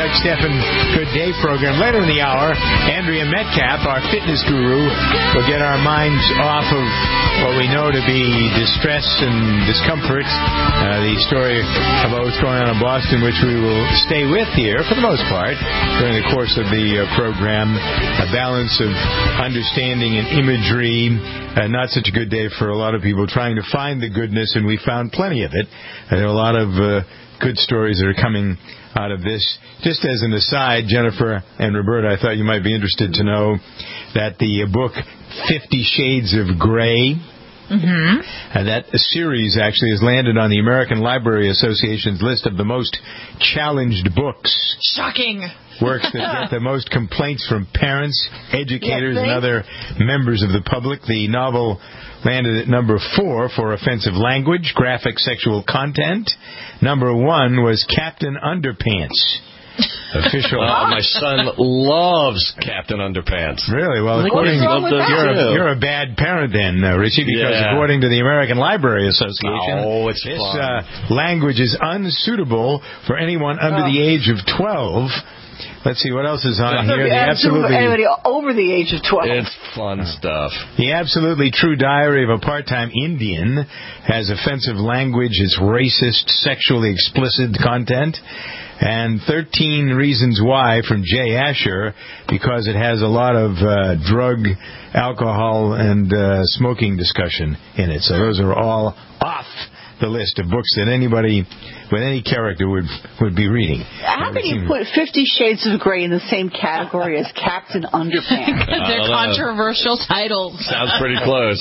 Mark Steffen Good Day program. Later in the hour, Andrea Metcalf, our fitness guru, will get our minds off of what we know to be distress and discomfort. The story about what's going on in Boston, which we will stay with here for the most part during the course of the program. A balance of understanding and imagery. Not such a good day for a lot of people trying to find the goodness, and we found plenty of it. There are a lot of good stories that are coming out of this. Just as an aside, Jennifer and Roberta, I thought you might be interested to know that the book 50 Shades of Grey, that series actually has landed on the American Library Association's list of the most challenged books. Shocking. Works that get the most complaints from parents, educators, and other members of the public. The novel landed at number 4 for offensive language, graphic sexual content. Number 1 was Captain Underpants. Official. My son loves Captain Underpants. Really? Well, according you're a bad parent then, Richie, because according to the American Library Association, this language is unsuitable for anyone under the age of 12. Let's see what else is on here. Anybody over the age of 12. It's fun stuff. The Absolutely True Diary of a Part-Time Indian has offensive language, it's racist, sexually explicit content. And 13 Reasons Why from Jay Asher, because it has a lot of drug, alcohol, and smoking discussion in it. So those are all off the list of books that anybody with any character would be reading. How can you put 50 Shades of Grey in the same category as Captain Underpants? Because they're controversial titles. Sounds pretty close.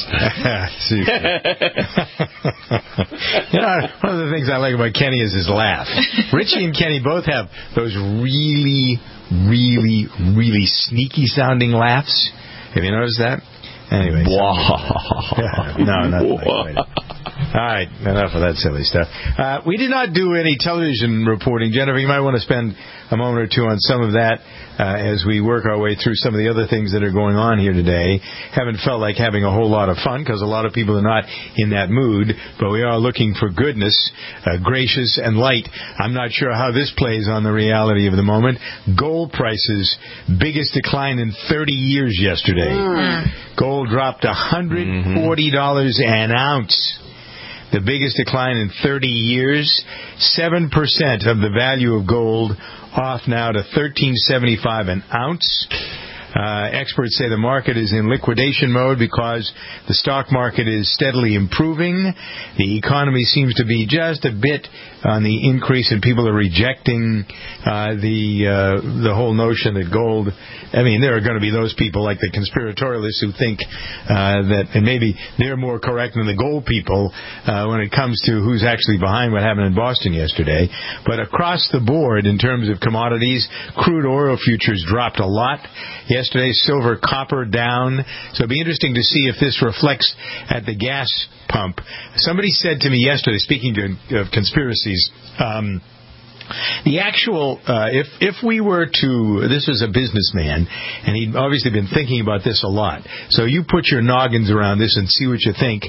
One of the things I like about Kenny is his laugh. Richie and Kenny both have those really, really, really sneaky sounding laughs. Have you noticed that? Anyway. No, not like all right, enough of that silly stuff. We did not do any television reporting. Jennifer, you might want to spend a moment or two on some of that as we work our way through some of the other things that are going on here today. Haven't felt like having a whole lot of fun because a lot of people are not in that mood, but we are looking for goodness, gracious and light. I'm not sure how this plays on the reality of the moment. Gold prices, biggest decline in 30 years yesterday. Gold dropped $140 an ounce. The biggest decline in 30 years. 7% of the value of gold off now to $13.75 an ounce. Experts say the market is in liquidation mode because the stock market is steadily improving. The economy seems to be just a bit on the increase, and people are rejecting the whole notion that gold. I mean, there are going to be those people like the conspiratorialists who think that, and maybe they're more correct than the gold people when it comes to who's actually behind what happened in Boston yesterday. But across the board, in terms of commodities, crude oil futures dropped a lot yesterday. Silver, copper down. So it'll be interesting to see if this reflects at the gas pump. Somebody said to me yesterday, speaking of conspiracies, the actual, if we were to, this is a businessman, and he'd obviously been thinking about this a lot. So you put your noggins around this and see what you think.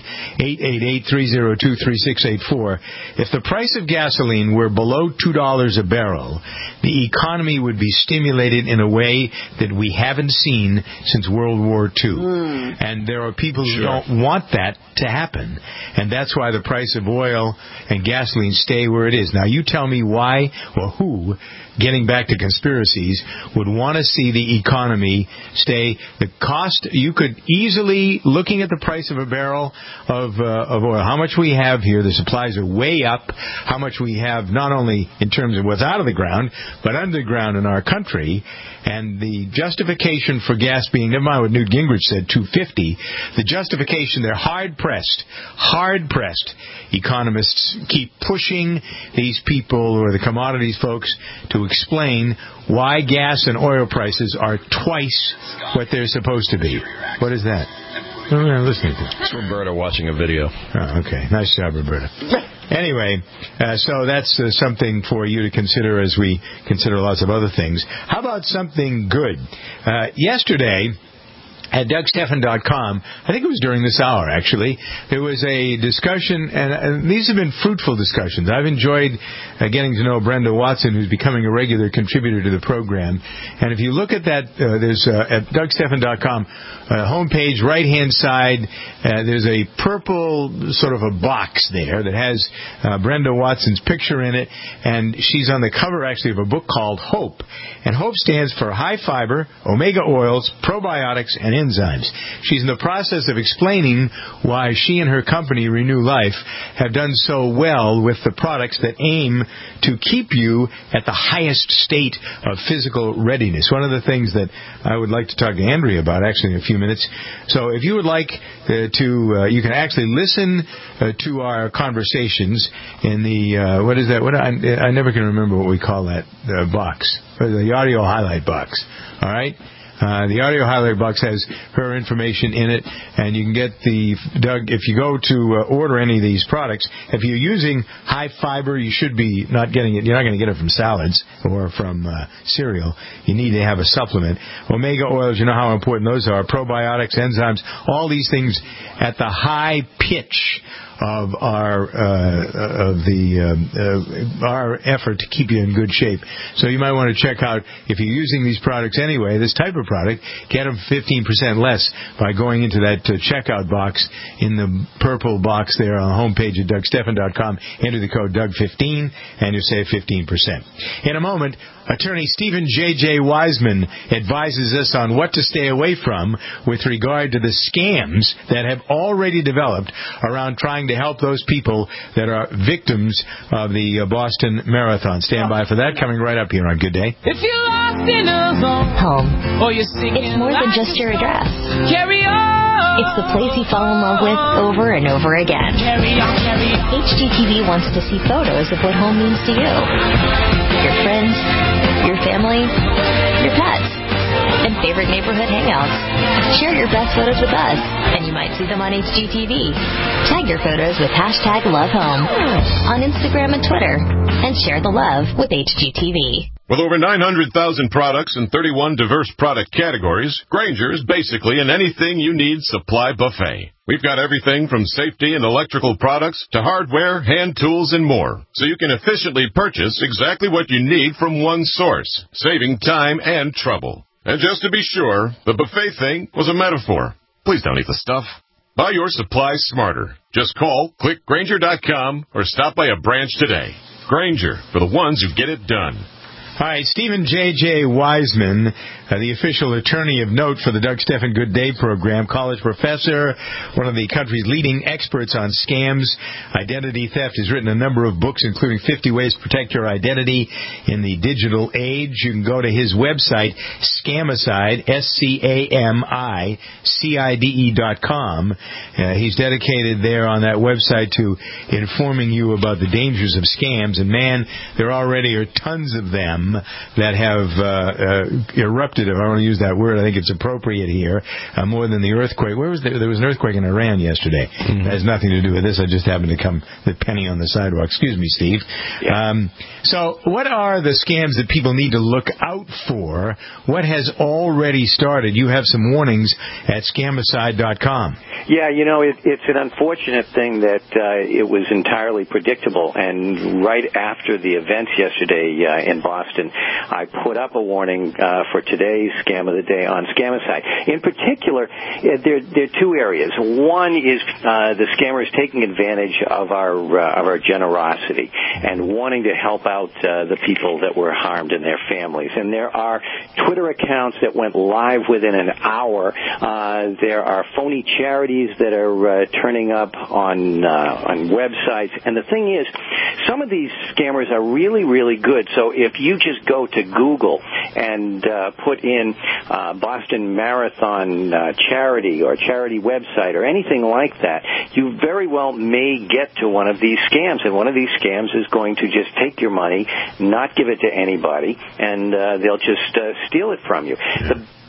888-302-3684. If the price of gasoline were below $2 a barrel, the economy would be stimulated in a way that we haven't seen since World War II. And there are people who don't want that to happen. And that's why the price of oil and gasoline stay where it is. Now, you tell me why or who, getting back to conspiracies, would want to see the economy stay. The cost, you could easily, looking at the price of a barrel of oil, how much we have here, the supplies are way up, how much we have not only in terms of what's out of the ground, but underground in our country, and the justification for gas being, never mind what Newt Gingrich said, $2.50, the justification, they're hard-pressed, economists keep pushing these people or the commodities folks to explain why gas and oil prices are twice what they're supposed to be. What is that? What am I listening to? It's Roberta watching a video. Oh, okay. Nice job, Roberta. Anyway, so that's something for you to consider as we consider lots of other things. How about something good? Yesterday, at DougStephan.com, I think it was during this hour, actually, there was a discussion, and these have been fruitful discussions. I've enjoyed getting to know Brenda Watson, who's becoming a regular contributor to the program. And if you look at that, there's at DougStephan.com, homepage, right-hand side, there's a purple sort of a box there that has Brenda Watson's picture in it, and she's on the cover, actually, of a book called Hope. And Hope stands for high fiber, omega oils, probiotics, and enzymes. She's in the process of explaining why she and her company, Renew Life, have done so well with the products that aim to keep you at the highest state of physical readiness. One of the things that I would like to talk to Andrea about, actually, in a few minutes. So if you would like you can actually listen to our conversations in the, what is that? I never can remember what we call that box. The audio highlight box. All right? The audio highlight box has her information in it, and you can get Doug, if you go to order any of these products, if you're using high fiber, you should be not getting it. You're not going to get it from salads or from cereal. You need to have a supplement. Omega oils, you know how important those are. Probiotics, enzymes, all these things at the high pitch of our effort to keep you in good shape. So you might want to check out, if you're using these products anyway, this type of product, get them 15% less by going into that checkout box in the purple box there on the homepage at DougStephan.com. Enter the code Doug15 and you'll save 15%. In a moment, attorney Stephen J.J. Wiseman advises us on what to stay away from with regard to the scams that have already developed around trying to help those people that are victims of the Boston Marathon. Stand by for that, coming right up here on Good Day. If you're lost in a zone, home. Or you're It's more than just your address. Carry on. It's the place you fall in love with over and over again. Carry on, carry on. HGTV wants to see photos of what home means to you. Your friends, your family, your pets, and favorite neighborhood hangouts. Share your best photos with us, and you might see them on HGTV. Tag your photos with #LoveHome on Instagram and Twitter, and share the love with HGTV. With over 900,000 products and 31 diverse product categories, Grainger is basically an anything you need supply buffet. We've got everything from safety and electrical products to hardware, hand tools, and more, so you can efficiently purchase exactly what you need from one source, saving time and trouble. And just to be sure, the buffet thing was a metaphor. Please don't eat the stuff. Buy your supplies smarter. Just call, click Grainger.com, or stop by a branch today. Grainger, for the ones who get it done. All right, Stephen J.J. Wiseman, the official attorney of note for the Doug Stephan Good Day program, college professor, one of the country's leading experts on scams, identity theft, has written a number of books, including 50 Ways to Protect Your Identity in the Digital Age. You can go to his website, Scamicide, SCAMICIDE.com. He's dedicated there on that website to informing you about the dangers of scams. And, man, there already are tons of them that have erupted, if I want to use that word. I think it's appropriate here, more than the earthquake. There was an earthquake in Iran yesterday. Mm-hmm. That has nothing to do with this. I just happened to come the penny on the sidewalk. Excuse me, Steve. Yeah. So what are the scams that people need to look out for? What has already started? You have some warnings at Scamicide.com. Yeah, it's an unfortunate thing that it was entirely predictable. And right after the events yesterday in Boston, I put up a warning for today's Scam of the Day on Scamicide. In particular, there are two areas. One is the scammers taking advantage of our generosity and wanting to help out the people that were harmed and their families. And there are Twitter accounts that went live within an hour. There are phony charities that are turning up on websites. And the thing is, some of these scammers are really, really good. So if you just go to Google and put in Boston Marathon charity or charity website or anything like that, you very well may get to one of these scams. And one of these scams is going to just take your money, not give it to anybody, and they'll just steal it from you. The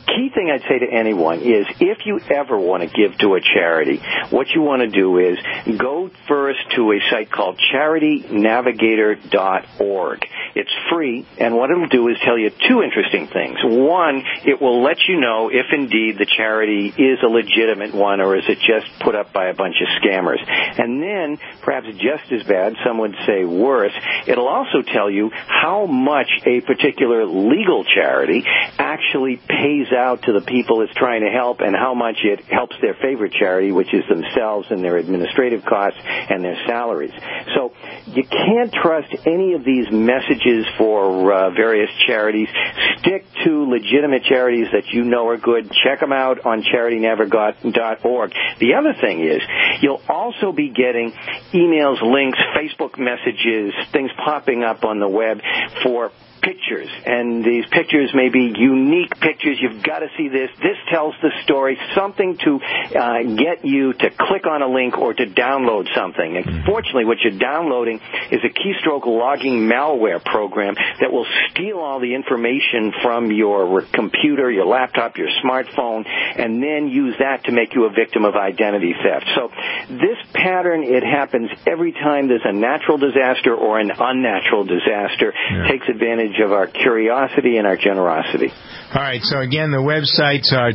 key thing I'd say to anyone is if you ever want to give to a charity, what you want to do is go first to a site called charitynavigator.org. It's free, and what it'll do is tell you two interesting things. One, it will let you know if indeed the charity is a legitimate one or is it just put up by a bunch of scammers. And then, perhaps just as bad, some would say worse, it'll also tell you how much a particular legal charity actually pays out to the people it's trying to help and how much it helps their favorite charity, which is themselves and their administrative costs and their salaries. So you can't trust any of these messages for various charities. Stick to legitimate charities that you know are good. Check them out on charitynavigator.org. The other thing is you'll also be getting emails, links, Facebook messages, things popping up on the web for pictures, and these pictures may be unique pictures. You've got to see this. This tells the story, something to get you to click on a link or to download something. And fortunately, what you're downloading is a keystroke logging malware program that will steal all the information from your computer, your laptop, your smartphone, and then use that to make you a victim of identity theft. So this pattern, it happens every time there's a natural disaster or an unnatural disaster. Takes advantage of our curiosity and our generosity. All right, so again, the websites are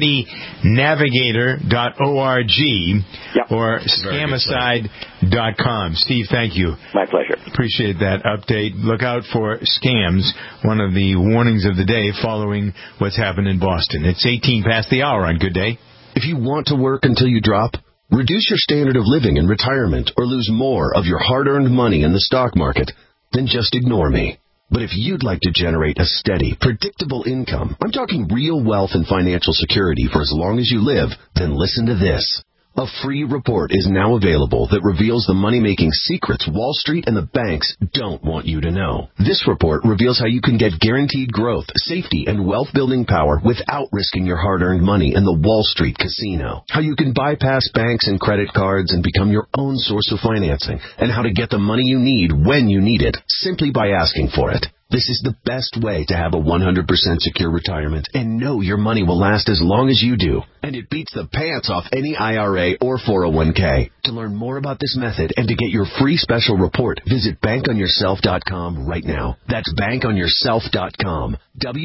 charitynavigator.org or scamicide.com. Steve, thank you. My pleasure. Appreciate that update. Look out for scams, one of the warnings of the day following what's happened in Boston. It's 18 past the hour on Good Day. If you want to work until you drop, reduce your standard of living in retirement, or lose more of your hard-earned money in the stock market, then just ignore me. But if you'd like to generate a steady, predictable income, I'm talking real wealth and financial security for as long as you live, then listen to this. A free report is now available that reveals the money-making secrets Wall Street and the banks don't want you to know. This report reveals how you can get guaranteed growth, safety, and wealth-building power without risking your hard-earned money in the Wall Street casino. How you can bypass banks and credit cards and become your own source of financing, and how to get the money you need when you need it, simply by asking for it. This is the best way to have a 100% secure retirement and know your money will last as long as you do. And it beats the pants off any IRA or 401k. To learn more about this method and to get your free special report, visit bankonyourself.com right now. That's bankonyourself.com.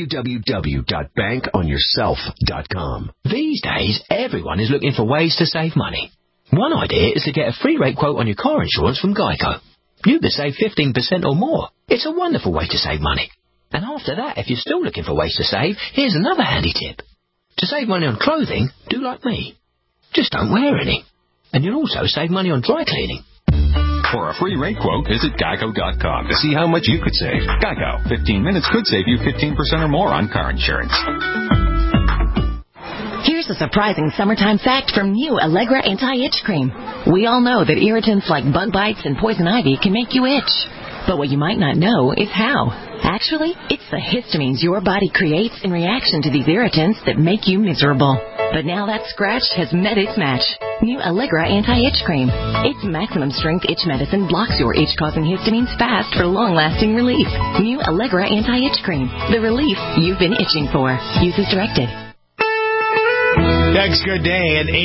www.bankonyourself.com. These days, everyone is looking for ways to save money. One idea is to get a free rate quote on your car insurance from Geico. You could save 15% or more. It's a wonderful way to save money. And after that, if you're still looking for ways to save, here's another handy tip. To save money on clothing, do like me. Just don't wear any. And you'll also save money on dry cleaning. For a free rate quote, visit Geico.com to see how much you could save. Geico. 15 minutes could save you 15% or more on car insurance. Here's a surprising summertime fact from new Allegra Anti-Itch Cream. We all know that irritants like bug bites and poison ivy can make you itch. But what you might not know is how. Actually, it's the histamines your body creates in reaction to these irritants that make you miserable. But now that scratch has met its match. New Allegra Anti-Itch Cream. Its maximum strength itch medicine blocks your itch-causing histamines fast for long-lasting relief. New Allegra Anti-Itch Cream. The relief you've been itching for. Use as directed. Text Good Day at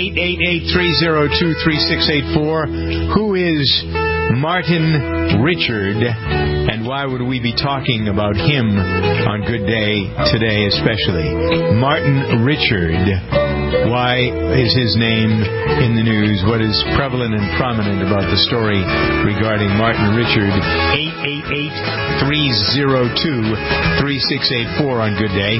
888-302-3684. Who is Martin Richard, and why would we be talking about him on Good Day today especially? Martin Richard. Why is his name in the news? What is prevalent and prominent about the story regarding Martin Richard? 888-302-3684 on Good Day.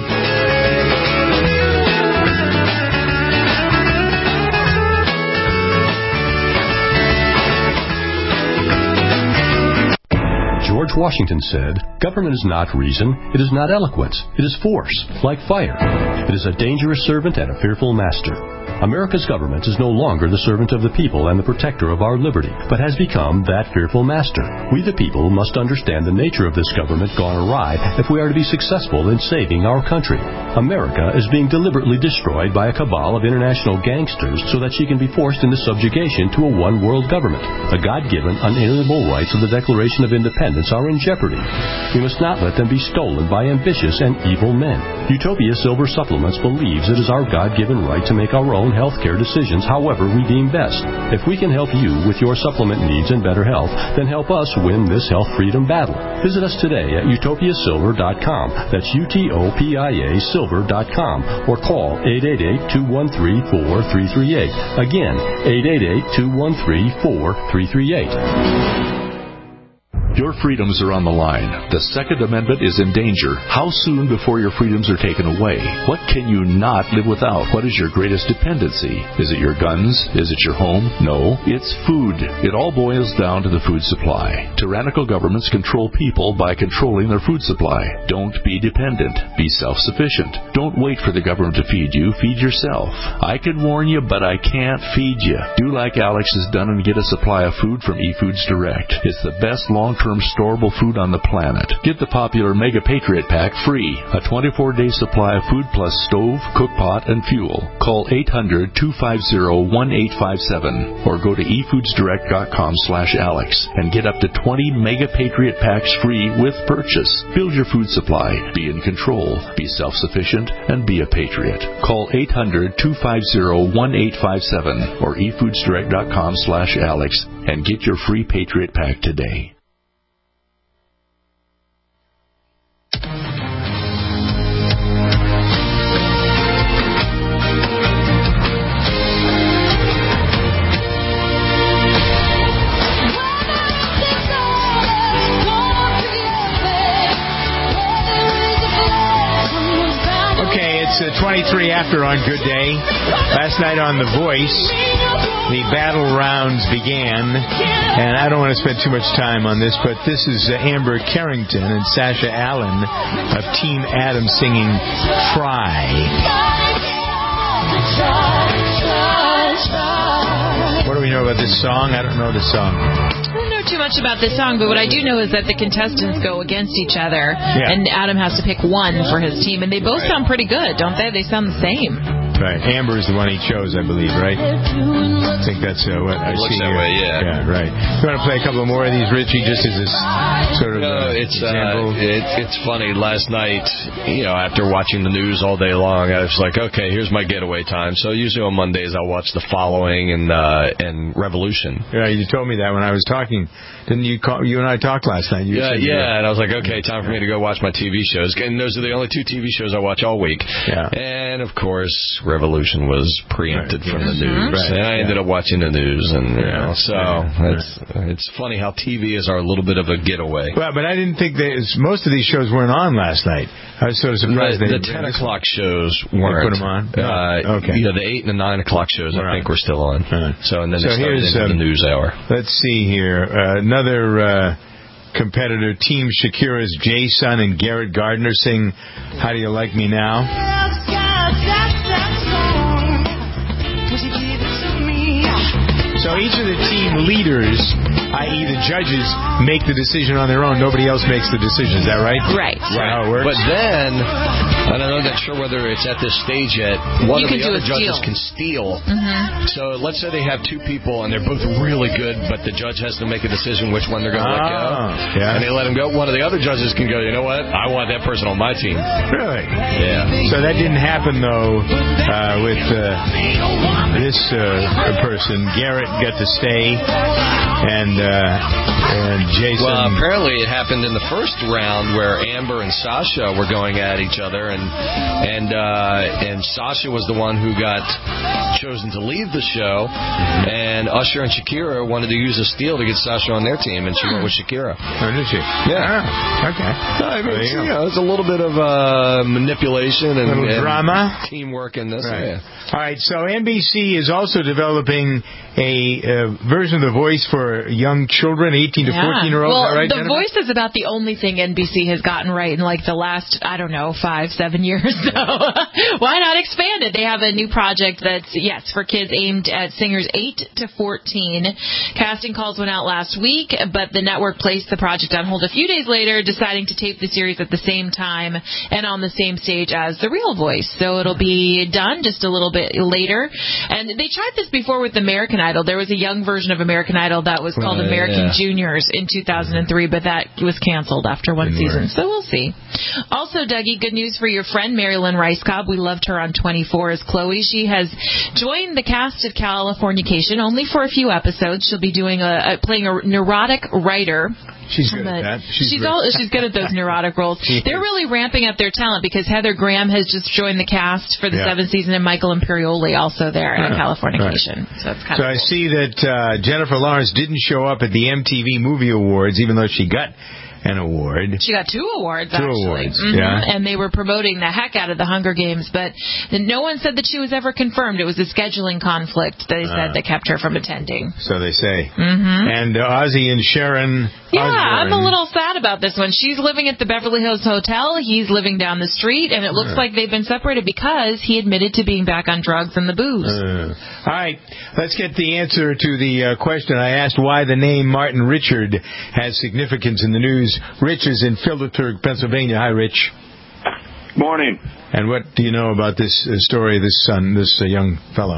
George Washington said, "Government is not reason, it is not eloquence, it is force, like fire. It is a dangerous servant and a fearful master. America's government is no longer the servant of the people and the protector of our liberty, but has become that fearful master. We the people must understand the nature of this government gone awry if we are to be successful in saving our country. America is being deliberately destroyed by a cabal of international gangsters so that she can be forced into subjugation to a one-world government. The God-given, unalienable rights of the Declaration of Independence are in jeopardy. We must not let them be stolen by ambitious and evil men. Utopia Silver Supplements believes it is our God-given right to make our own health care decisions however we deem best. If we can help you with your supplement needs and better health, then help us win this health freedom battle. Visit us today at utopiasilver.com. That's UTOPIA silver.com, or call 888-213-4338. Again, 888-213-4338. Your freedoms are on the line. The Second Amendment is in danger. How soon before your freedoms are taken away? What can you not live without? What is your greatest dependency? Is it your guns? Is it your home? No, it's food. It all boils down to the food supply. Tyrannical governments control people by controlling their food supply. Don't be dependent. Be self-sufficient. Don't wait for the government to feed you. Feed yourself. I can warn you, but I can't feed you. Do like Alex has done and get a supply of food from eFoods Direct. It's the best long-term storable food on the planet. Get the popular Mega Patriot Pack free. A 24-day supply of food plus stove, cookpot, and fuel. Call 800-250-1857 or go to efoodsdirect.com/Alex and get up to 20 Mega Patriot Packs free with purchase. Build your food supply. Be in control. Be self-sufficient and be a patriot. Call 800-250-1857 or efoodsdirect.com/Alex and get your free Patriot Pack today. It's 23 after on Good Day. Last night on The Voice, the battle rounds began, and I don't want to spend too much time on this, but this is Amber Carrington and Sasha Allen of Team Adam singing Try. What do we know about this song? I don't know this song. I don't know too much about this song, but what I do know is that the contestants go against each other, and Adam has to pick one for his team, and they both sound pretty good, don't they? They sound the same. Right. Amber is the one he chose, I believe, right? I think that's what I see here. That way, yeah, right. You want to play a couple more of these, Richie, just as a sort of example? It's funny. Last night, after watching the news all day long, I was like, okay, here's my getaway time. So usually on Mondays, I'll watch The Following and Revolution. Yeah, you told me that when I was talking. Didn't you call? You and I talked last night. And I was like, okay, time for me to go watch my TV shows. And those are the only two TV shows I watch all week. Yeah. And, of course, Revolution was preempted from the news. Right. And I ended up watching the news. And, it's funny how TV is our little bit of a getaway. Well, but I didn't think most of these shows weren't on last night. I was sort of surprised. The 10 o'clock shows weren't. They put them on? Okay. The 8 and the 9 o'clock shows, I think, were still on. So, and then they started into the news hour. Let's see here. Another competitor, Team Shakira's Jason and Garrett Gardner sing How Do You Like Me Now? So each of the team leaders, i.e. the judges, make the decision on their own. Nobody else makes the decision. Is that right? Right. Is that how it works? But then, I don't know, not sure whether it's at this stage yet, one of the other judges can steal. Mm-hmm. So let's say they have two people and they're both really good, but the judge has to make a decision which one they're going to let go. Yeah. And they let him go. One of the other judges can go, you know what? I want that person on my team. Really? Yeah. So that didn't happen, though, with this person. Garrett got to stay, and Jason... Well, apparently it happened in the first round where Amber and Sasha were going at each other, and Sasha was the one who got chosen to leave the show, and Usher and Shakira wanted to use a steal to get Sasha on their team, and she went with Shakira. Oh, did she? Yeah. Okay. I mean, it's a little bit of manipulation and drama, teamwork in this. Right. Yeah. All right. So NBC is also developing a version of The Voice for young young children, 18 to 14-year-olds. Well, Right, The Jennifer? Voice is about the only thing NBC has gotten right in like the last, 5-7 years. So why not expand it? They have a new project that's, for kids aimed at singers 8 to 14. Casting calls went out last week, but the network placed the project on hold a few days later, deciding to tape the series at the same time and on the same stage as The Real Voice. So it'll be done just a little bit later. And they tried this before with American Idol. There was a young version of American Idol that was called American Juniors in 2003, but that was canceled after one season. So we'll see. Also, Dougie, good news for your friend Marilyn Rice Cobb. We loved her on 24 as Chloe. She has joined the cast of Californication only for a few episodes. She'll be doing playing a neurotic writer. She's good at that. She's good at those neurotic roles. They're really ramping up their talent because Heather Graham has just joined the cast for the 7th season, and Michael Imperioli also there at Californication. Right. So it's kind of I see that Jennifer Lawrence didn't show up at the MTV Movie Awards, even though she got an award. She got 2 awards, actually. 2 awards, And they were promoting the heck out of the Hunger Games, but no one said that she was ever confirmed. It was a scheduling conflict, they said, that kept her from attending. So they say. And Ozzy and Sharon Osbourne. I'm a little sad about this one. She's living at the Beverly Hills Hotel. He's living down the street, and it looks like they've been separated because he admitted to being back on drugs and the booze. All right, let's get the answer to the question I asked, why the name Martin Richard has significance in the news. Rich is in Philipsburg, Pennsylvania. Hi, Rich. Morning. And what do you know about this story, this young fellow?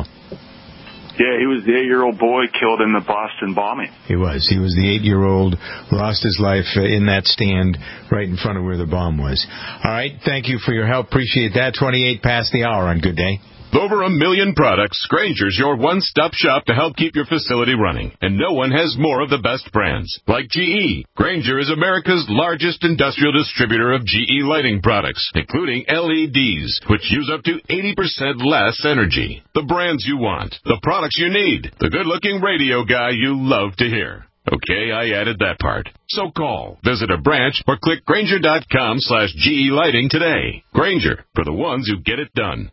Yeah, he was the 8-year-old boy killed in the Boston bombing. He was. He was the 8-year-old who lost his life in that stand right in front of where the bomb was. All right, thank you for your help. Appreciate that. 28 past the hour on Good Day. With over 1 million products, Grainger's your one-stop shop to help keep your facility running. And no one has more of the best brands. Like GE. Grainger is America's largest industrial distributor of GE lighting products, including LEDs, which use up to 80% less energy. The brands you want. The products you need. The good-looking radio guy you love to hear. Okay, I added that part. So call, visit a branch, or click Grainger.com/GE Lighting today. Grainger, for the ones who get it done.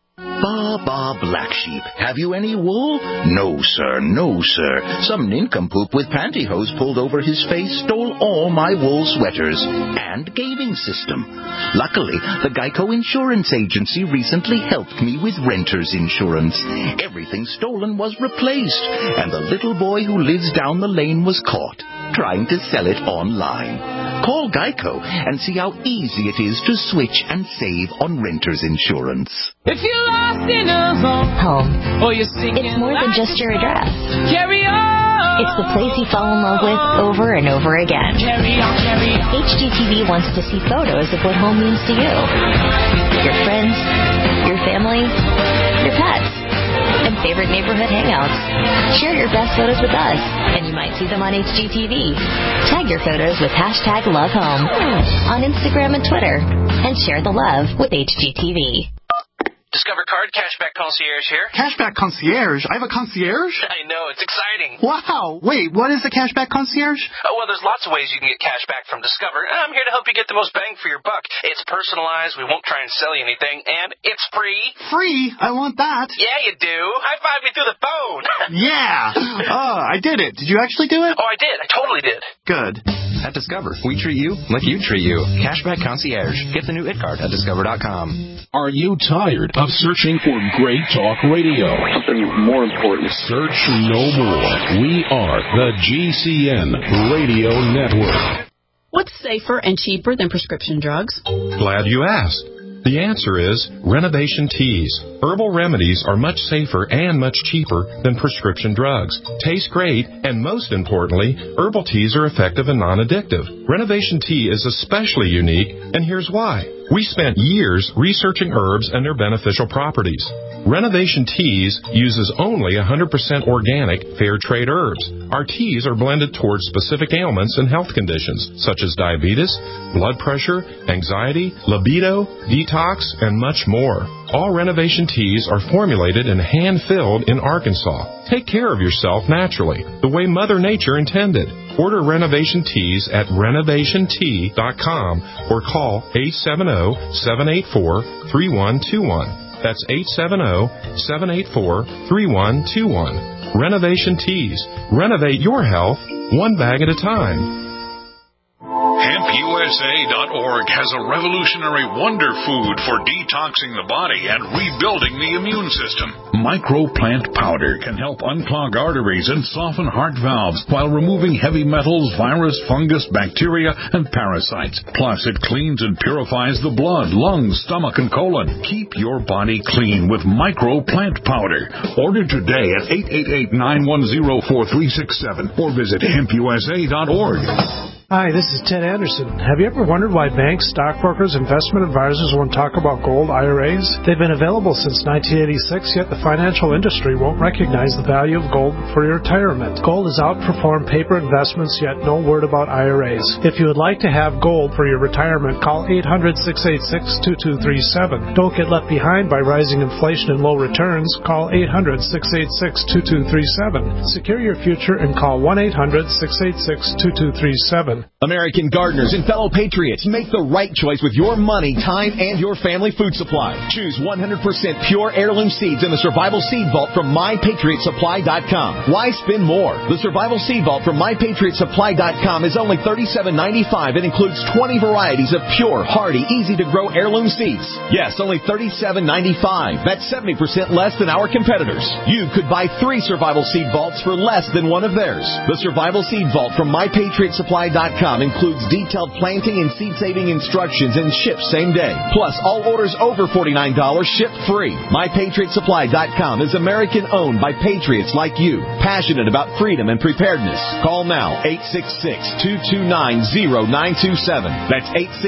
Ba, black sheep, have you any wool? No, sir, no, sir. Some nincompoop with pantyhose pulled over his face stole all my wool sweaters and gaming system. Luckily, the Geico Insurance Agency recently helped me with renter's insurance. Everything stolen was replaced, and the little boy who lives down the lane was caught trying to sell it online. Call Geico and see how easy it is to switch and save on renter's insurance. If you're lost in a home, or you're singing, it's more than just your address. Carry on. It's the place you fall in love with over and over again. Carry on, carry on. HGTV wants to see photos of what home means to you. Your friends, your family, your pets, and favorite neighborhood hangouts. Share your best photos with us, and you might see them on HGTV. Tag your photos with #LoveHome on Instagram and Twitter, and share the love with HGTV. Discover Card Cashback Concierge here. Cashback Concierge? I have a concierge? I know, it's exciting. Wow. Wait, what is a Cashback Concierge? Oh, well, there's lots of ways you can get cash back from Discover, and I'm here to help you get the most bang for your buck. It's personalized, we won't try and sell you anything, and it's free. Free? I want that. Yeah, you do. High-five me through the phone. Yeah. I did it. Did you actually do it? Oh, I did. I totally did. Good. At Discover, we treat you like you treat you. Cashback Concierge. Get the new IT card at Discover.com. Are you tired of searching for great talk radio? Something more important. Search no more. We are the GCN Radio Network. What's safer and cheaper than prescription drugs? Glad you asked. The answer is Renovation Teas. Herbal remedies are much safer and much cheaper than prescription drugs. Taste great, and most importantly, herbal teas are effective and non-addictive. Renovation Tea is especially unique, and here's why. We spent years researching herbs and their beneficial properties. Renovation Teas uses only 100% organic, fair trade herbs. Our teas are blended towards specific ailments and health conditions, such as diabetes, blood pressure, anxiety, libido, detox, and much more. All Renovation Teas are formulated and hand-filled in Arkansas. Take care of yourself naturally, the way Mother Nature intended. Order Renovation Teas at renovationtea.com or call 870-784-3121. That's 870-784-3121. Renovation Teas. Renovate your health one bag at a time. HempUSA.org has a revolutionary wonder food for detoxing the body and rebuilding the immune system. Microplant powder can help unclog arteries and soften heart valves while removing heavy metals, virus, fungus, bacteria, and parasites. Plus, it cleans and purifies the blood, lungs, stomach, and colon. Keep your body clean with Microplant powder. Order today at 888-910-4367 or visit HempUSA.org. Hi, this is Ted Anderson. Have you ever wondered why banks, stockbrokers, investment advisors won't talk about gold IRAs? They've been available since 1986, yet the financial industry won't recognize the value of gold for your retirement. Gold has outperformed paper investments, yet no word about IRAs. If you would like to have gold for your retirement, call 800-686-2237. Don't get left behind by rising inflation and low returns. Call 800-686-2237. Secure your future and call 1-800-686-2237. American gardeners and fellow patriots, make the right choice with your money, time, and your family food supply. Choose 100% pure heirloom seeds in the Survival Seed Vault from MyPatriotSupply.com. Why spend more? The Survival Seed Vault from MyPatriotSupply.com is only $37.95 and includes 20 varieties of pure, hardy, easy-to-grow heirloom seeds. Yes, only $37.95. That's 70% less than our competitors. You could buy 3 Survival Seed Vaults for less than one of theirs. The Survival Seed Vault from MyPatriotSupply.com includes detailed planting and seed-saving instructions and ships same day. Plus, all orders over $49 ship free. MyPatriotSupply.com is American-owned by patriots like you, passionate about freedom and preparedness. Call now, 866-229-0927. That's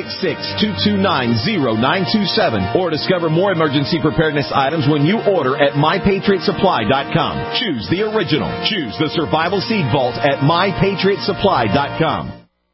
866-229-0927. Or discover more emergency preparedness items when you order at MyPatriotSupply.com. Choose the original. Choose the Survival Seed Vault at MyPatriotSupply.com.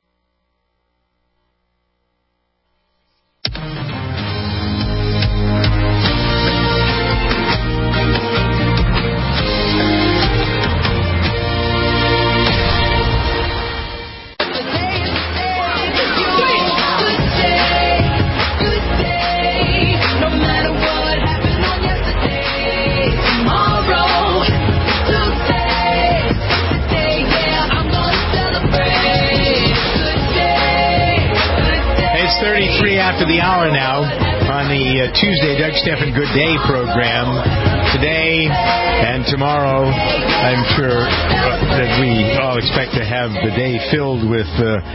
After the hour now on the Tuesday Doug Stephan Good Day program. Today and tomorrow, I'm sure that we all expect to have the day filled with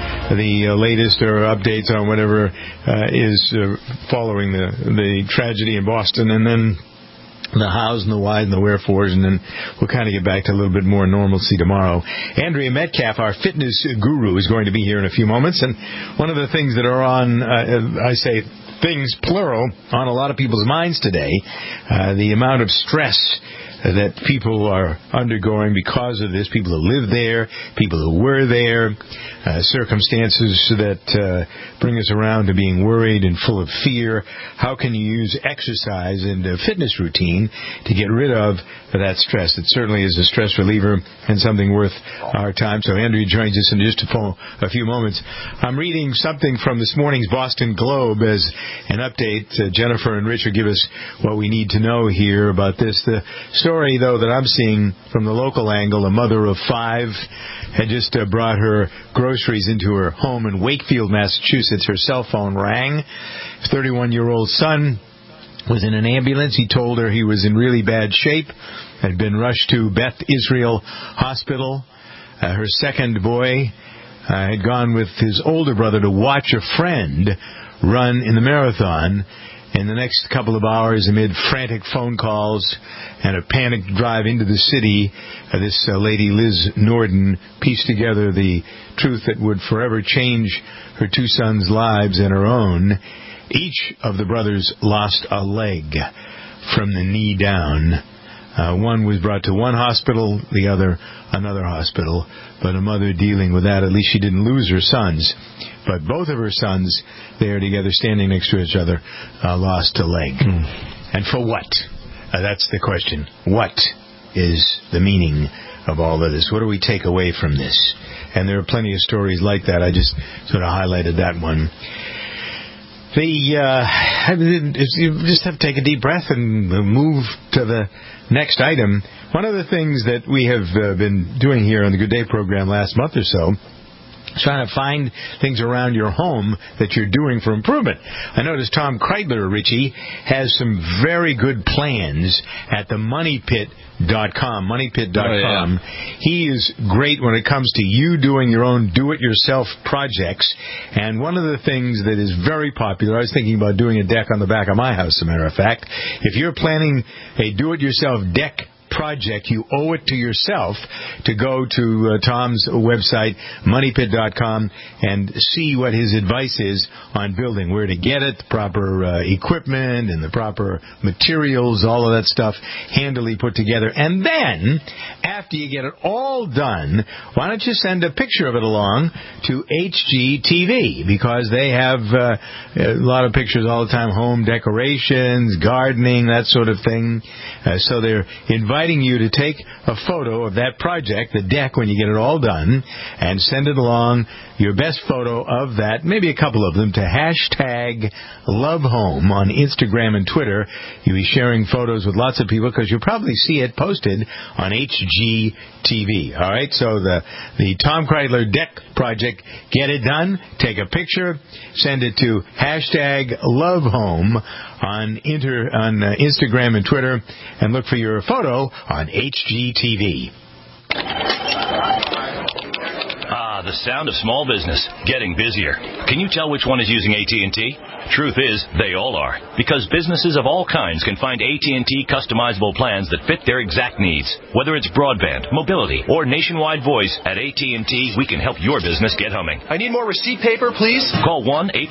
the latest or updates on whatever is following the tragedy in Boston, and then the hows and the whys and the wherefores, and then we'll kind of get back to a little bit more normalcy tomorrow. Andrea Metcalf, our fitness guru, is going to be here in a few moments, and one of the things that are on, I say things, plural, on a lot of people's minds today, the amount of stress that people are undergoing because of this, people who live there, people who were there, circumstances that bring us around to being worried and full of fear. How can you use exercise and a fitness routine to get rid of that stress? It certainly is a stress reliever and something worth our time. So Andrea joins us in just a few moments. I'm reading something from this morning's Boston Globe as an update. Jennifer and Richard give us what we need to know here about this. The story, though, that I'm seeing from the local angle, a mother of 5 had just brought her groceries into her home in Wakefield, Massachusetts. Her cell phone rang. His 31-year-old son was in an ambulance. He told her he was in really bad shape, had been rushed to Beth Israel Hospital. Her second boy had gone with his older brother to watch a friend run in the marathon. In the next couple of hours, amid frantic phone calls and a panicked drive into the city, this lady, Liz Norden, pieced together the truth that would forever change her 2 sons' lives and her own. Each of the brothers lost a leg from the knee down. One was brought to one hospital, the other another hospital. But a mother dealing with that, at least she didn't lose her sons. But both of her sons, there together, standing next to each other, lost a leg. And for what? That's the question. What is the meaning of all of this? What do we take away from this? And there are plenty of stories like that. I just sort of highlighted that one. You just have to take a deep breath and move to the next item. One of the things that we have been doing here on the Good Day program last month or so, trying to find things around your home that you're doing for improvement. I noticed Tom Kreidler, Richie, has some very good plans at the MoneyPit.com. MoneyPit.com. Oh, yeah. He is great when it comes to you doing your own do-it-yourself projects. And one of the things that is very popular, I was thinking about doing a deck on the back of my house, as a matter of fact. If you're planning a do-it-yourself deck project, you owe it to yourself to go to Tom's website, MoneyPit.com, and see what his advice is on building, where to get it, the proper equipment and the proper materials, all of that stuff handily put together. And then, after you get it all done, why don't you send a picture of it along to HGTV, because they have a lot of pictures all the time, home decorations, gardening, that sort of thing. So they're inviting you to take a photo of that project, the deck, when you get it all done, and send it along, your best photo of that, maybe a couple of them, to hashtag LoveHome on Instagram and Twitter. You'll be sharing photos with lots of people because you'll probably see it posted on HGTV. All right, so the Tom Kreidler deck project, get it done, take a picture, send it to hashtag LoveHome on Instagram and Twitter, and look for your photo on HGTV. The sound of small business getting busier. Can you tell which one is using AT&T? Truth is, they all are. Because businesses of all kinds can find AT&T customizable plans that fit their exact needs. Whether it's broadband, mobility, or nationwide voice, at AT&T, we can help your business get humming. I need more receipt paper, please. Call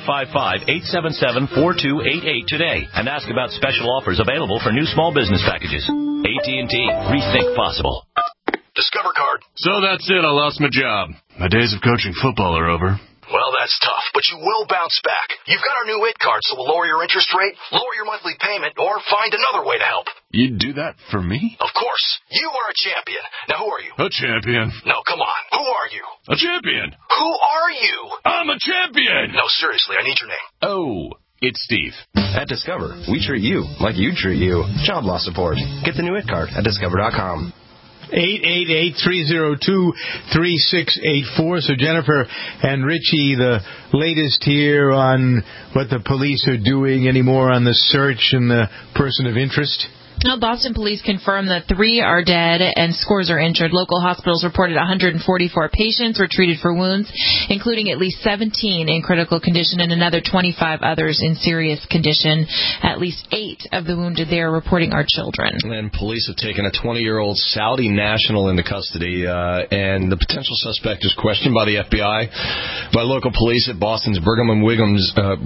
1-855-877-4288 today and ask about special offers available for new small business packages. AT&T. Rethink possible. Discover card. So that's it. I lost my job. My days of coaching football are over. Well, that's tough, but you will bounce back. You've got our new IT card, so we'll lower your interest rate, lower your monthly payment, or find another way to help. You'd do that for me? Of course. You are a champion. Now, who are you? A champion. No, come on. Who are you? A champion. Who are you? I'm a champion. No, seriously, I need your name. Oh, it's Steve. At Discover, we treat you like you treat you. Job loss support. Get the new IT card at Discover.com. 888-302-3684. So Jennifer and Richie, the latest here on what the police are doing, any more on the search and the person of interest? Now, Boston police confirm that 3 are dead and scores are injured. Local hospitals reported 144 patients were treated for wounds, including at least 17 in critical condition and another 25 others in serious condition. At least 8 of the wounded there reporting are children. And police have taken a 20-year-old Saudi national into custody, and the potential suspect is questioned by the FBI, by local police at Boston's Brigham and Wiggins. How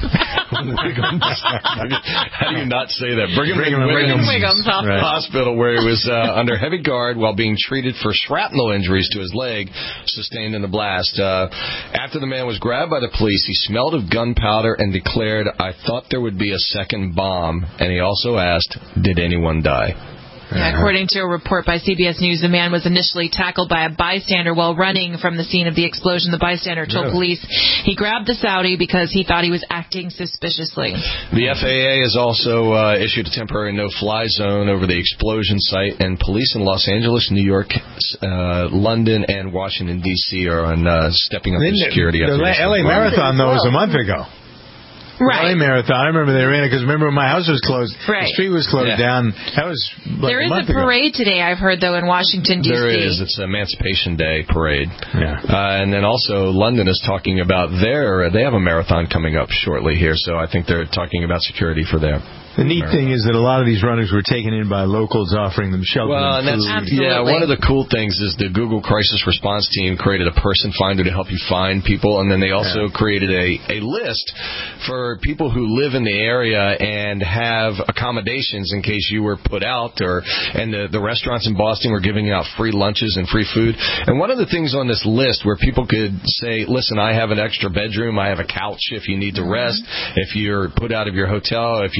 do you not say that? Brigham and Wiggins Hospital, where he was under heavy guard while being treated for shrapnel injuries to his leg sustained in the blast. After the man was grabbed by the police, he smelled of gunpowder and declared, "I thought there would be a second bomb," and he also asked, "Did anyone die?" Yeah, according to a report by CBS News, the man was initially tackled by a bystander while running from the scene of the explosion. The bystander told police he grabbed the Saudi because he thought he was acting suspiciously. The FAA has also issued a temporary no-fly zone over the explosion site, and police in Los Angeles, New York, London, and Washington, D.C. are on stepping up their security efforts. The L.A. Marathon, though, was a month ago. Right. LA Marathon. I remember they ran it because remember when my house was closed, right. The street was closed down. That was like there a is month a parade today, I've heard, though, in Washington, D.C. There is. It's Emancipation Day parade. Yeah. And then also London is talking about they have a marathon coming up shortly here, so I think they're talking about security for them. The neat thing is that a lot of these runners were taken in by locals offering them shelter and food. One of the cool things is the Google Crisis Response Team created a person finder to help you find people, and then they also created a list for people who live in the area and have accommodations in case you were put out, and the restaurants in Boston were giving out free lunches and free food. And one of the things on this list where people could say, listen, I have an extra bedroom, I have a couch if you need to rest, if you're put out of your hotel, if you're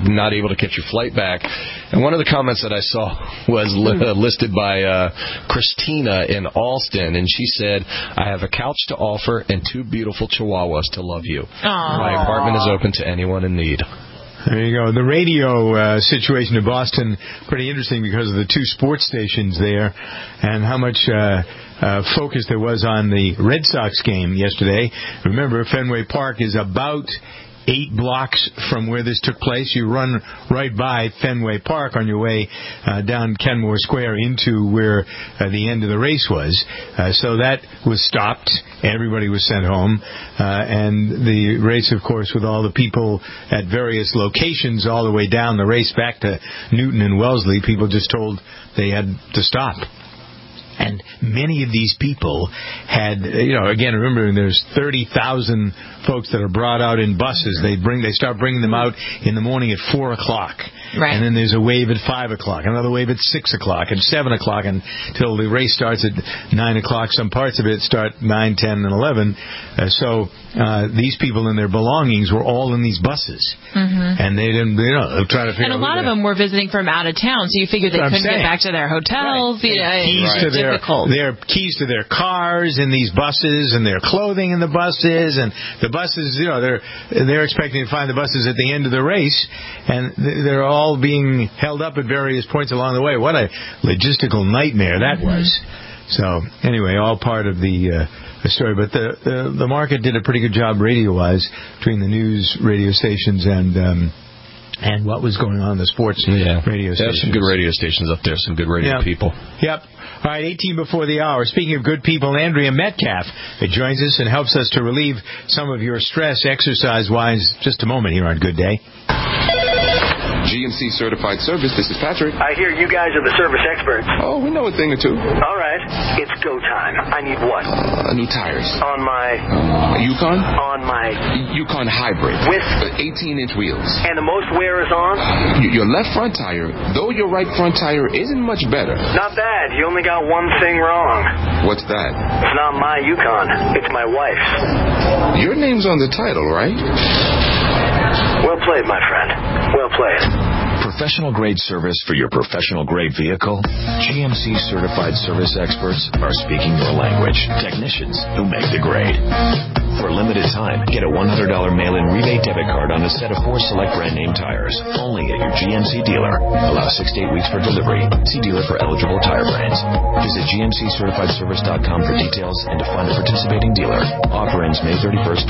not able to catch your flight back. And one of the comments that I saw was listed by Christina in Alston, and she said, "I have a couch to offer and 2 beautiful chihuahuas to love you. Aww. My apartment is open to anyone in need." There you go. The radio situation in Boston, pretty interesting because of the 2 sports stations there and how much focus there was on the Red Sox game yesterday. Remember, Fenway Park is about 8 blocks from where this took place. You run right by Fenway Park on your way down Kenmore Square into where the end of the race was. So that was stopped. Everybody was sent home. And the race, of course, with all the people at various locations all the way down the race back to Newton and Wellesley, people just told they had to stop. And many of these people had, again, remember, there's 30,000 folks that are brought out in buses. They start bringing them out in the morning at 4 o'clock. Right. And then there's a wave at 5 o'clock, another wave at 6 o'clock, and 7 o'clock until the race starts at 9 o'clock. Some parts of it start 9, 10, and 11. So these people and their belongings were all in these buses. Mm-hmm. And they didn't, try to figure out. And a lot of them were visiting from out of town, so you figured they couldn't get back to their hotels. Right. Their keys to their cars in these buses, and their clothing in the buses, and the buses, they're expecting to find the buses at the end of the race, and they're all being held up at various points along the way. What a logistical nightmare that was. So anyway, all part of the story. But the market did a pretty good job radio-wise between the news radio stations and what was going on in the sports radio stations. There's some good radio stations up there, some good radio people. Yep. All right, 18 before the hour. Speaking of good people, Andrea Metcalf joins us and helps us to relieve some of your stress exercise-wise. Just a moment here on Good Day. GMC Certified Service, this is Patrick. I hear you guys are the service experts. Oh, we know a thing or two. All right, it's go time. I need what? New tires. On my... Yukon? On my... Yukon Hybrid. With? 18-inch wheels. And the most wear is on? Your left front tire, though your right front tire isn't much better. Not bad. You only got one thing wrong. What's that? It's not my Yukon. It's my wife's. Your name's on the title, right? Well played, my friend. Well played. Professional grade service for your professional grade vehicle? GMC certified service experts are speaking your language. Technicians who make the grade. For a limited time, get a $100 mail-in rebate debit card on a set of 4 select brand name tires. Only at your GMC dealer. Allow 6 to 8 weeks for delivery. See dealer for eligible tire brands. Visit GMCcertifiedservice.com for details and to find a participating dealer. Offer ends May 31st,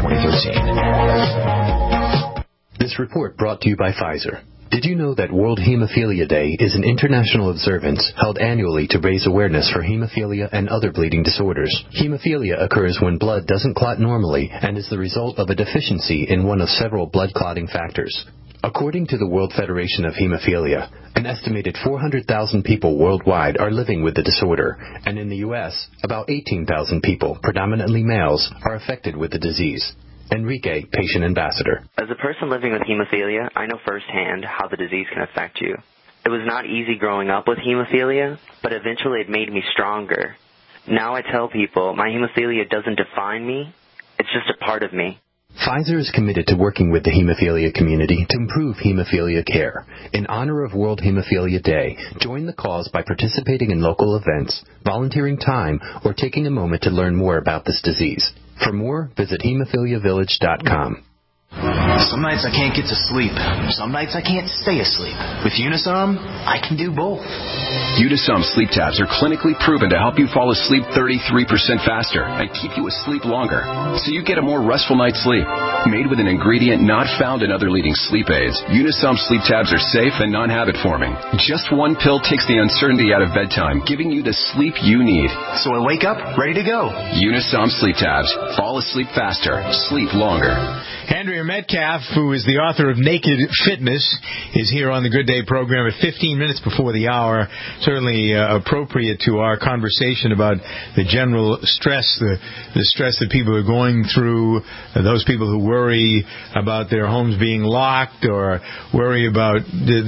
2013. This report brought to you by Pfizer. Did you know that World Hemophilia Day is an international observance held annually to raise awareness for hemophilia and other bleeding disorders? Hemophilia occurs when blood doesn't clot normally and is the result of a deficiency in one of several blood clotting factors. According to the World Federation of Hemophilia, an estimated 400,000 people worldwide are living with the disorder, and in the U.S., about 18,000 people, predominantly males, are affected with the disease. Enrique, patient ambassador. As a person living with hemophilia, I know firsthand how the disease can affect you. It was not easy growing up with hemophilia, but eventually it made me stronger. Now I tell people my hemophilia doesn't define me, it's just a part of me. Pfizer is committed to working with the hemophilia community to improve hemophilia care. In honor of World Hemophilia Day, join the cause by participating in local events, volunteering time, or taking a moment to learn more about this disease. For more, visit hemophiliavillage.com. Some nights I can't get to sleep. Some nights I can't stay asleep. With Unisom, I can do both. Unisom sleep tabs are clinically proven to help you fall asleep 33% faster and keep you asleep longer, so you get a more restful night's sleep. Made with an ingredient not found in other leading sleep aids, Unisom sleep tabs are safe and non-habit forming. Just one pill takes the uncertainty out of bedtime, giving you the sleep you need. So I wake up ready to go. Unisom sleep tabs. Fall asleep faster. Sleep longer. Andrea Metcalf, who is the author of Naked Fitness, is here on the Good Day program at 15 minutes before the hour. Certainly appropriate to our conversation about the general stress, the stress that people are going through, those people who worry about their homes being locked or worry about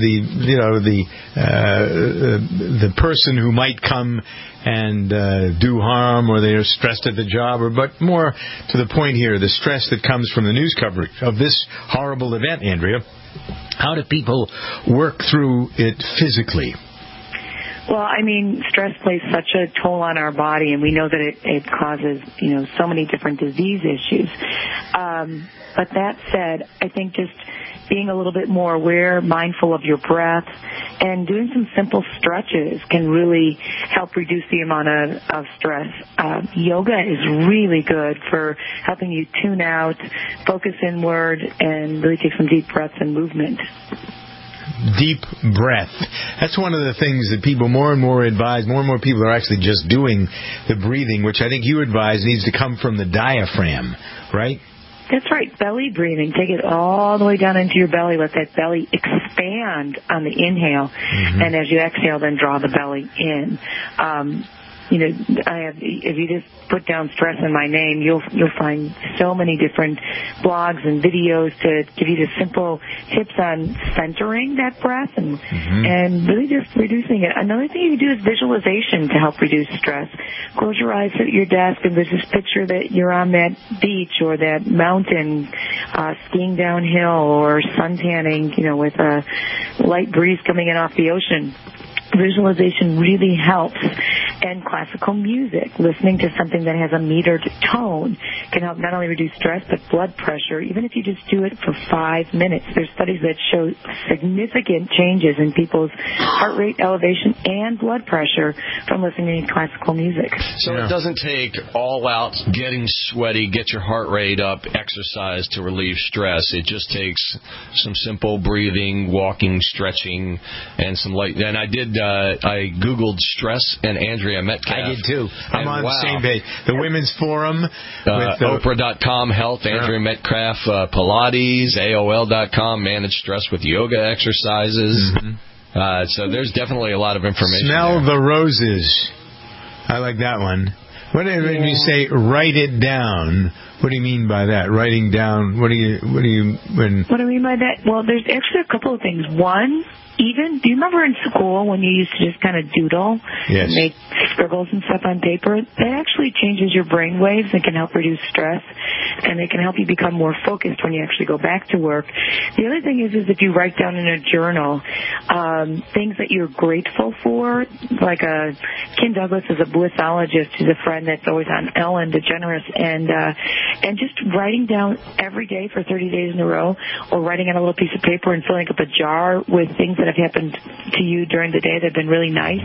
the person who might come and do harm, or they're stressed at the job, but more to the point here, the stress that comes from the news coverage of this horrible event, Andrea. How do people work through it physically? Well, I mean, stress plays such a toll on our body, and we know that it causes, so many different disease issues. But that said, I think just being a little bit more aware, mindful of your breath, and doing some simple stretches can really help reduce the amount of stress. Yoga is really good for helping you tune out, focus inward, and really take some deep breaths and movement. Deep breath. That's one of the things that people more and more advise. More and more people are actually just doing the breathing, which I think you advise needs to come from the diaphragm, right? That's right. Belly breathing. Take it all the way down into your belly. Let that belly expand on the inhale. Mm-hmm. And as you exhale, then draw the belly in. If you just put down stress in my name, you'll find so many different blogs and videos to give you the simple tips on centering that breath and really just reducing it. Another thing you can do is visualization to help reduce stress. Close your eyes at your desk and just picture that you're on that beach or that mountain, skiing downhill or suntanning, with a light breeze coming in off the ocean. Visualization really helps. And classical music, listening to something that has a metered tone, can help not only reduce stress but blood pressure, even if you just do it for 5 minutes. There's studies that show significant changes in people's heart rate elevation and blood pressure from listening to classical music. So it doesn't take all-out, getting sweaty, get your heart rate up, exercise to relieve stress. It just takes some simple breathing, walking, stretching, and some light. And I Googled stress and Andrea Metcalf. I did too. I'm on the same page. The Women's Forum, with Oprah.com Health, Andrea Metcalf, Pilates, AOL.com Manage Stress with Yoga Exercises. Mm-hmm. So there's definitely a lot of information. Smell the roses. I like that one. When you say write it down, what do you mean by that? Writing down. What do you mean by that? Well, there's actually a couple of things. One, do you remember in school when you used to just kind of doodle and make scribbles and stuff on paper? That actually changes your brain waves and can help reduce stress, and it can help you become more focused when you actually go back to work. The other thing is if you write down in a journal things that you're grateful for, like Kim Douglas is a blissologist who's a friend that's always on Ellen DeGeneres, and just writing down every day for 30 days in a row, or writing on a little piece of paper and filling up a jar with things that have happened to you during the day that have been really nice.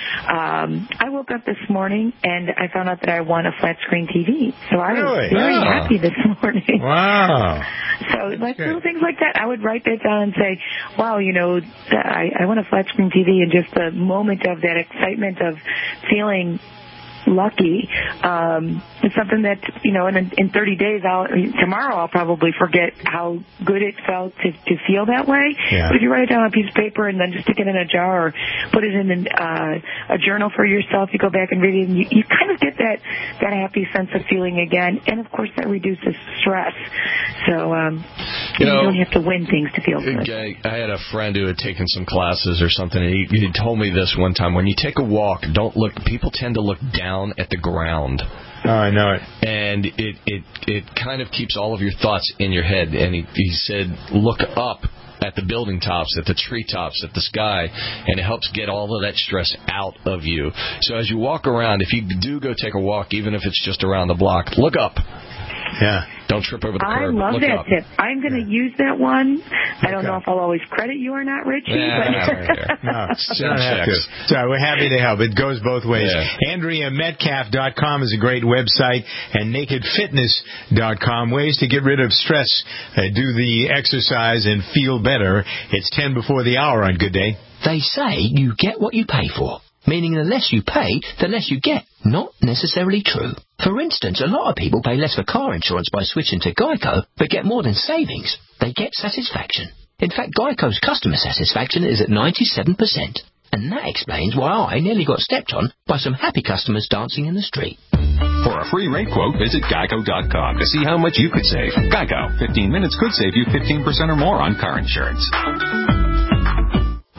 I woke up this morning and I found out that I won a flat screen TV. So I was very happy this morning. Wow. So little things like that, I would write that down and say, wow, I won a flat screen TV, and just the moment of that excitement of feeling lucky. It's something that, in 30 days, tomorrow I'll probably forget how good it felt to feel that way. Yeah. But if you write it down on a piece of paper and then just stick it in a jar or put it in a journal for yourself, you go back and read it, and you kind of get that happy sense of feeling again. And, of course, that reduces stress. So you don't have to win things to feel good. I had a friend who had taken some classes or something, and he told me this one time. When you take a walk, don't look. People tend to look down at the ground. Oh, I know it. And it kind of keeps all of your thoughts in your head. And he said, look up at the building tops, at the treetops, at the sky, and it helps get all of that stress out of you. So as you walk around, if you do go take a walk, even if it's just around the block, look up. Yeah. Don't trip over the curb. I love that tip. I'm going to use that one. I don't know if I'll always credit you or not, Richie. No, don't have to. So we're happy to help. It goes both ways. Yeah. AndreaMetcalf.com is a great website, and NakedFitness.com. Ways to get rid of stress, do the exercise, and feel better. It's 10 before the hour on Good Day. They say you get what you pay for. Meaning the less you pay, the less you get. Not necessarily true. For instance, a lot of people pay less for car insurance by switching to Geico, but get more than savings. They get satisfaction. In fact, Geico's customer satisfaction is at 97%. And that explains why I nearly got stepped on by some happy customers dancing in the street. For a free rate quote, visit Geico.com to see how much you could save. Geico. 15 minutes could save you 15% or more on car insurance.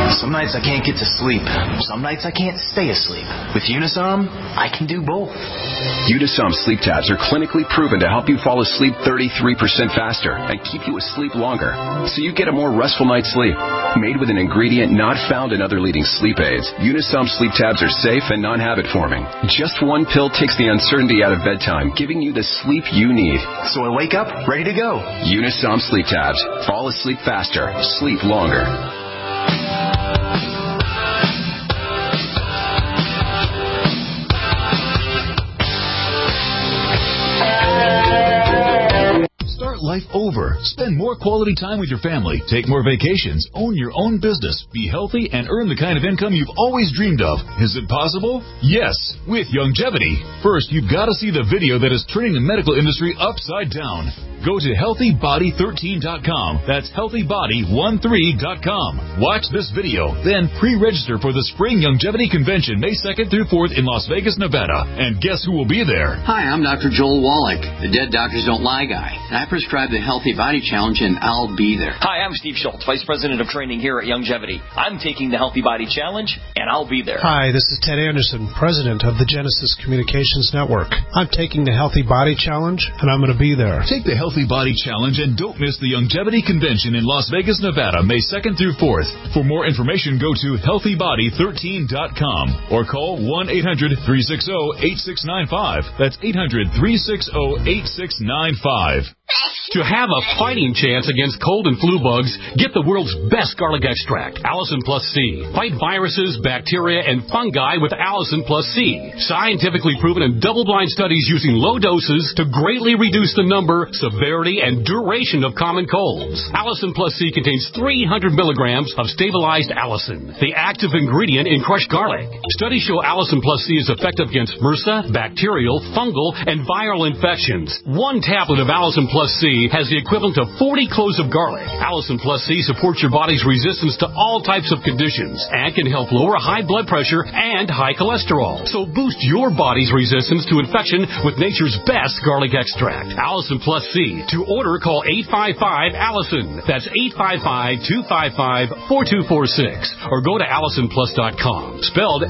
Some nights I can't get to sleep. Some nights I can't stay asleep. With Unisom, I can do both. Unisom sleep tabs are clinically proven to help you fall asleep 33% faster and keep you asleep longer, so you get a more restful night's sleep. Made with an ingredient not found in other leading sleep aids, Unisom sleep tabs are safe and non-habit forming. Just one pill takes the uncertainty out of bedtime, giving you the sleep you need. So I wake up ready to go. Unisom sleep tabs. Fall asleep faster. Sleep longer. Start life over. Spend more quality time with your family. Take more vacations. Own your own business. Be healthy and earn the kind of income you've always dreamed of. Is it possible? Yes, with Youngevity. First, you've got to see the video that is turning the medical industry upside down. Go to HealthyBody13.com. That's HealthyBody13.com. Watch this video, then pre-register for the Spring Youngevity Convention May 2nd through 4th in Las Vegas, Nevada. And guess who will be there? Hi, I'm Dr. Joel Wallach, the Dead Doctors Don't Lie guy. And I prescribe the Healthy Body Challenge, and I'll be there. Hi, I'm Steve Schultz, Vice President of Training here at Youngevity. I'm taking the Healthy Body Challenge, and I'll be there. Hi, this is Ted Anderson, President of the Genesis Communications Network. I'm taking the Healthy Body Challenge, and I'm going to be there. Take the Healthy Body Challenge and don't miss the Youngevity Convention in Las Vegas, Nevada, May 2nd through 4th. For more information, go to HealthyBody13.com or call 1-800-360-8695. That's 800-360-8695. To have a fighting chance against cold and flu bugs, get the world's best garlic extract, Allison Plus C. Fight viruses, bacteria, and fungi with Allison Plus C. Scientifically proven in double-blind studies using low doses to greatly reduce the number, severity, and duration of common colds. Allison Plus C contains 300 milligrams of stabilized allicin, the active ingredient in crushed garlic. Studies show Allison Plus C is effective against MRSA, bacterial, fungal, and viral infections. One tablet of Allison Plus C has the equivalent of 40 cloves of garlic. Allison Plus C supports your body's resistance to all types of conditions and can help lower high blood pressure and high cholesterol. So boost your body's resistance to infection with nature's best garlic extract, Allison Plus C. To order, call 855-ALLISON. That's 855-255-4246. Or go to AllisonPlus.com. Spelled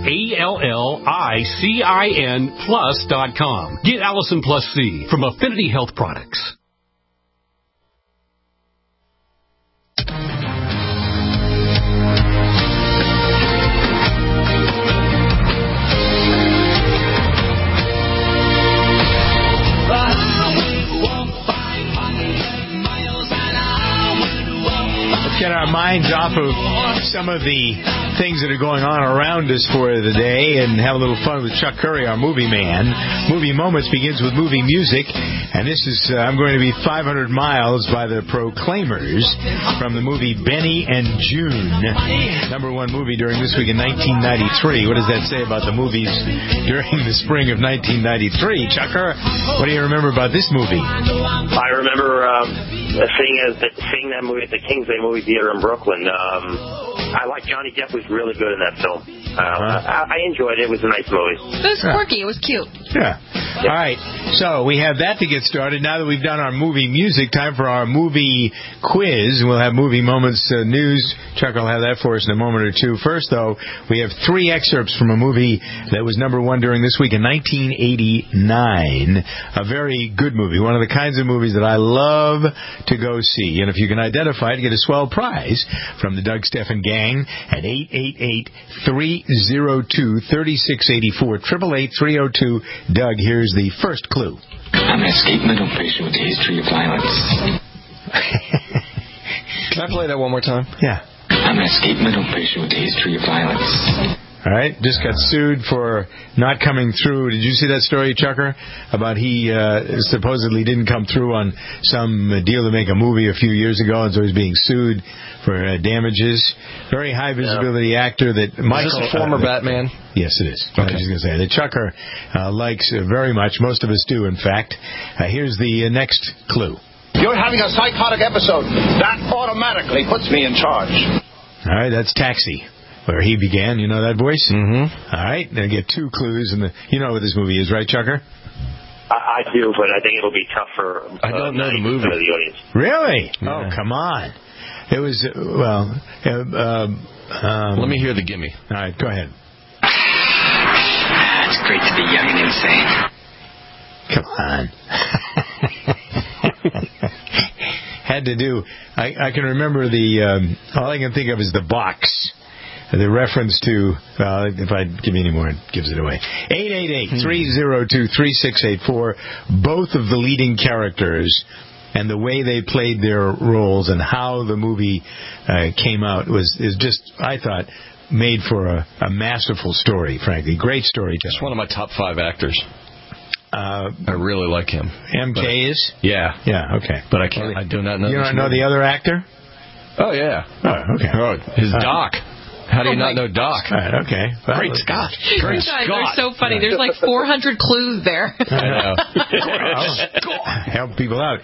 ALLICIN plus.com. Get Allison Plus C from Affinity Health Products. Get our minds off of some of the things that are going on around us for the day and have a little fun with Chuck Curry, our movie man. Movie Moments begins with movie music, and this is I'm going to be 500 Miles by the Proclaimers from the movie Benny and June. Number one movie during this week in 1993. What does that say about the movies during the spring of 1993? Chucker, what do you remember about this movie? I remember seeing that movie at the Kingsway Movie Theater in Brooklyn. I like Johnny Depp was really good in that film. I enjoyed it. It was a nice movie. It was quirky. It was cute. Yeah. All right. So we have that to get started. Now that we've done our movie music, time for our movie quiz. We'll have Movie Moments news. Chuck will have that for us in a moment or two. First, though, we have three excerpts from a movie that was number one during this week in 1989. A very good movie. One of the kinds of movies that I love to go see. And if you can identify it, get a swell prize from the Doug Steffen Gang at 888-302-3684. 888-302-DOUG. Here's the first clue. I'm an escaped mental patient with a history of violence. Can I play that one more time? Yeah. I'm an escaped mental patient with a history of violence. All right, just got sued for not coming through. Did you see that story, Chucker, about he supposedly didn't come through on some deal to make a movie a few years ago, and so he's being sued for damages. Very high visibility actor that Michael... Is this a former Batman? Yes, it is. Okay. I was just going to say that Chucker likes very much. Most of us do, in fact. Here's the next clue. You're having a psychotic episode. That automatically puts me in charge. All right, that's Taxi, where he began. You know that voice? Mm-hmm. All right, now get two clues. You know what this movie is, right, Chucker? I do, but I think it'll be tough for I don't know the movie. of the audience. Really? Yeah. Oh, come on. It was, let me hear the gimme. All right, go ahead. It's great to be young and insane. Come on. Had to do. I can remember all I can think of is the box. The reference to, if I give you any more, it gives it away. 888-302-3684. Both of the leading characters and the way they played their roles and how the movie came out is just, I thought, made for a masterful story, frankly. Great story. Just one of my top 5 actors. I really like him. MK is? Yeah. Yeah, okay. But I do not know. You don't know the other actor? Oh, yeah. Oh, okay. Oh, his Doc. How do you not know Doc? All right, okay. Well, Great Scott. Great Scott. They're so funny. There's like 400 clues there. I know. Help people out.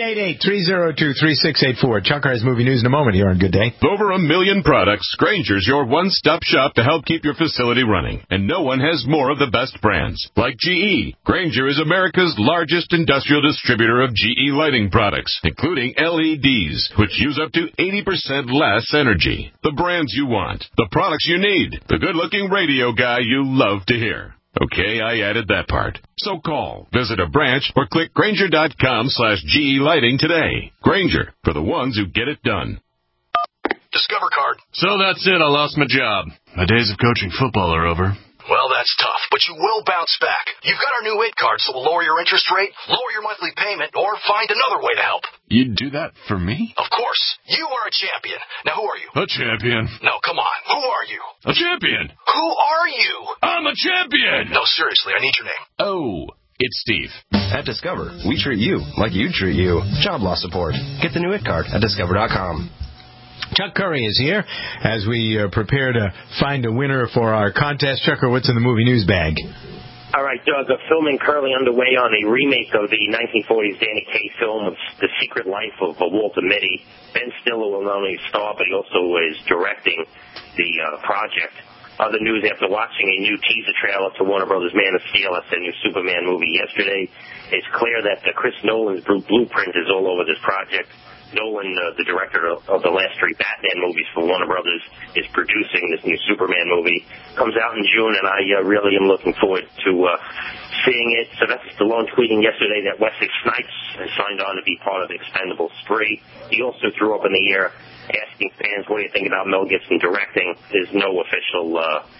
888-302-3684. Chuck has movie news in a moment here on Good Day. Over 1 million products, Grainger's your one-stop shop to help keep your facility running. And no one has more of the best brands. Like GE, Grainger is America's largest industrial distributor of GE lighting products, including LEDs, which use up to 80% less energy. The brands you want. The products you need. The good-looking radio guy you love to hear. Okay, I added that part. So call, visit a branch, or click Grainger.com/GE Lighting today. Grainger, for the ones who get it done. Discover card. So that's it. I lost my job. My days of coaching football are over. Well, that's tough, but you will bounce back. You've got our new 8 card, so we'll lower your interest rate, lower your monthly payment, or find another way to help. You'd do that for me? Of course. You are a champion. Now, who are you? A champion. No, come on. Who are you? A champion. Who are you? I'm a champion. No, seriously, I need your name. Oh, it's Steve. At Discover, we treat you like you'd treat you. Job loss support. Get the new 8 card at Discover.com. Chuck Curry is here as we prepare to find a winner for our contest. Chuck, what's in the movie news bag? All right, Doug, filming currently underway on a remake of the 1940s Danny Kaye film, The Secret Life of Walter Mitty. Ben Stiller will not only star, but he also is directing the project. Other news, after watching a new teaser trailer to Warner Brothers' Man of Steel, that's the new Superman movie yesterday, it's clear that Chris Nolan's blueprint is all over this project. Nolan, the director of the last 3 Batman movies for Warner Brothers, is producing this new Superman movie. Comes out in June, and I really am looking forward to seeing it. Sylvester Stallone tweeting yesterday that Wesley Snipes has signed on to be part of Expendables 3. He also threw up in the air asking fans, what do you think about Mel Gibson directing? There's no official,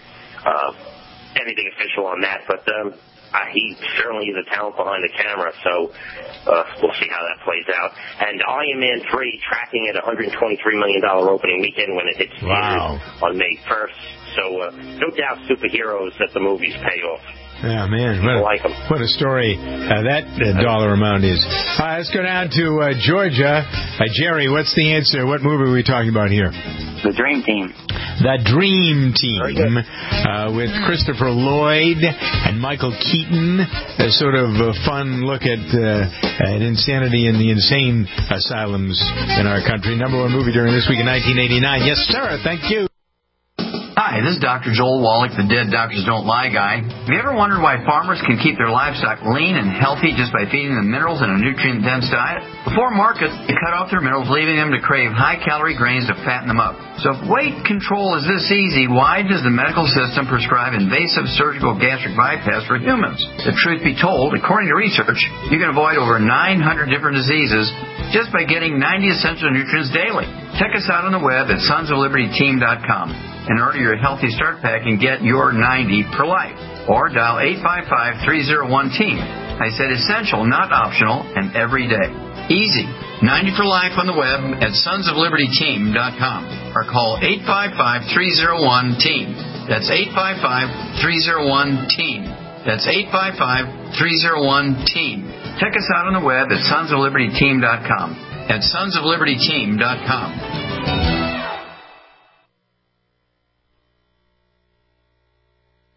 anything official on that, but he certainly is a talent behind the camera, so we'll see how that plays out. And Iron Man 3 tracking at $123 million opening weekend when it hits theaters on May 1st. So no doubt superheroes that the movies pay off. Yeah, man. What a story that dollar amount is. Let's go down to Georgia. Jerry, what's the answer? What movie are we talking about here? The Dream Team. The Dream Team with Christopher Lloyd and Michael Keaton. A sort of a fun look at insanity in the insane asylums in our country. #1 movie during this week in 1989. Yes, sir. Thank you. Hi, this is Dr. Joel Wallach, the Dead Doctors Don't Lie guy. Have you ever wondered why farmers can keep their livestock lean and healthy just by feeding them minerals in a nutrient-dense diet? Before market, they cut off their minerals, leaving them to crave high-calorie grains to fatten them up. So if weight control is this easy, why does the medical system prescribe invasive surgical gastric bypass for humans? The truth be told, according to research, you can avoid over 900 different diseases just by getting 90 essential nutrients daily. Check us out on the web at sonsoflibertyteam.com. and order your Healthy Start Pack and get your 90 for life. Or dial 855-301-TEAM. I said essential, not optional, and every day. Easy. 90 for life on the web at sonsoflibertyteam.com. Or call 855-301-TEAM. That's 855-301-TEAM. That's 855-301-TEAM. Check us out on the web at sonsoflibertyteam.com. At sonsoflibertyteam.com.